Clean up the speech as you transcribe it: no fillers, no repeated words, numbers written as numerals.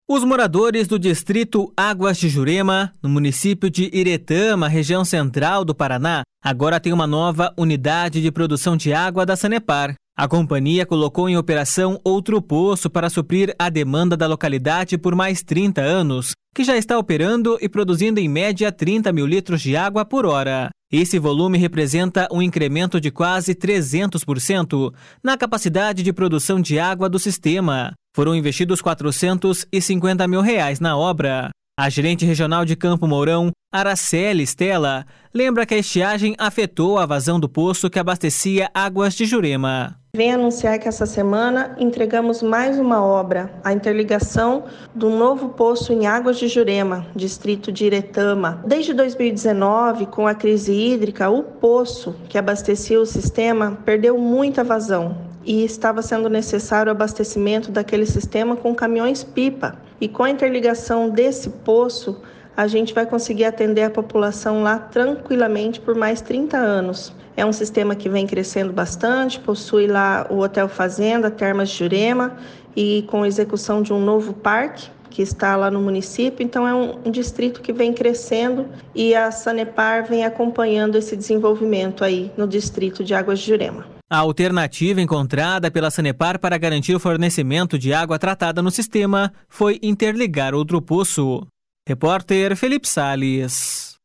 Os moradores do distrito Águas de Jurema, no município de Iretama, região central do Paraná, agora têm uma nova unidade de produção de água da Sanepar. A companhia colocou em operação outro poço para suprir a demanda da localidade por mais 30 anos, que já está operando e produzindo em média 30 mil litros de água por hora. Esse volume representa um incremento de quase 300% na capacidade de produção de água do sistema. Foram investidos R$450 mil na obra. A gerente regional de Campo Mourão, Araceli Stella, lembra que a estiagem afetou a vazão do poço que abastecia Águas de Jurema. Vem anunciar que essa semana entregamos mais uma obra, a interligação do novo poço em Águas de Jurema, distrito de Iretama. Desde 2019, com a crise hídrica, o poço que abastecia o sistema perdeu muita vazão e estava sendo necessário o abastecimento daquele sistema com caminhões-pipa. E com a interligação desse poço, a gente vai conseguir atender a população lá tranquilamente por mais 30 anos. É um sistema que vem crescendo bastante, possui lá o Hotel Fazenda, Termas de Jurema, e com execução de um novo parque que está lá no município. Então é um distrito que vem crescendo e a Sanepar vem acompanhando esse desenvolvimento aí no distrito de Águas de Jurema. A alternativa encontrada pela Sanepar para garantir o fornecimento de água tratada no sistema foi interligar outro poço. Repórter Felipe Salles.